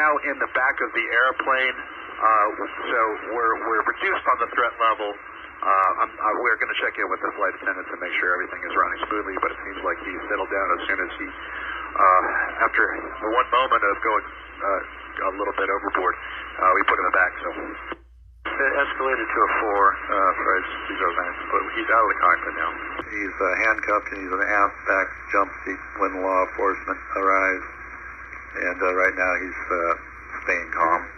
now in the back of the airplane, so we're reduced on the threat level. We're going to check in with the flight attendant to make sure everything is running smoothly, but it seems like he settled down as soon as he, after the one moment of going a little bit overboard, we put him back. So it escalated to a 4 for his events, but he's out of the cockpit now. He's handcuffed and he's in the aft back jump seat when law enforcement arrives, and right now he's staying calm.